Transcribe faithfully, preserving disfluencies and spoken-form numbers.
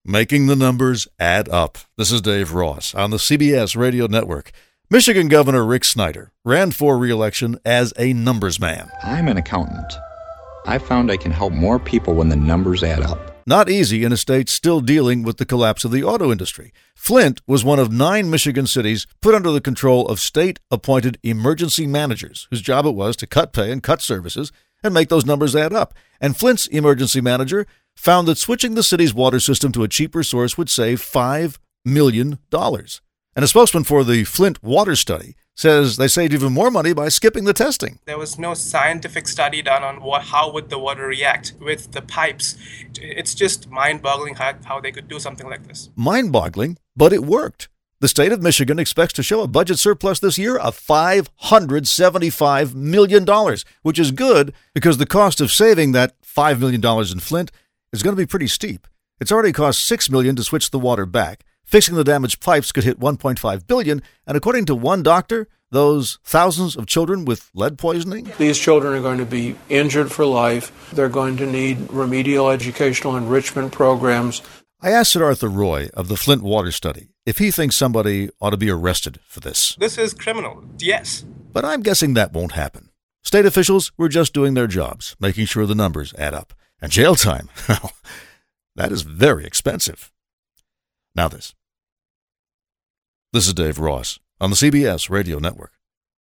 Making the numbers add up. This is Dave Ross on the C B S Radio Network. Michigan Governor Rick Snyder ran for re-election as a numbers man. I'm an accountant. I found I can help more people when the numbers add up. Not easy in a state still dealing with the collapse of the auto industry. Flint was one of nine Michigan cities put under the control of state-appointed emergency managers, whose job it was to cut pay and cut services and make those numbers add up. And Flint's emergency manager found that switching the city's water system to a cheaper source would save five million dollars. And a spokesman for the Flint Water Study says they saved even more money by skipping the testing. There was no scientific study done on what, how would the water react with the pipes. It's just mind-boggling how, how they could do something like this. Mind-boggling, but it worked. The state of Michigan expects to show a budget surplus this year of five hundred seventy-five million dollars, which is good because the cost of saving that five million dollars in Flint is going to be pretty steep. It's already cost six million dollars to switch the water back. Fixing the damaged pipes could hit one point five billion dollars, and according to one doctor, those thousands of children with lead poisoning. These children are going to be injured for life. They're going to need remedial educational enrichment programs. I asked Siddhartha Roy of the Flint Water Study if he thinks somebody ought to be arrested for this. This is criminal, yes. But I'm guessing that won't happen. State officials were just doing their jobs, making sure the numbers add up. And jail time, well, that is very expensive. Now this. This is Dave Ross on the C B S Radio Network.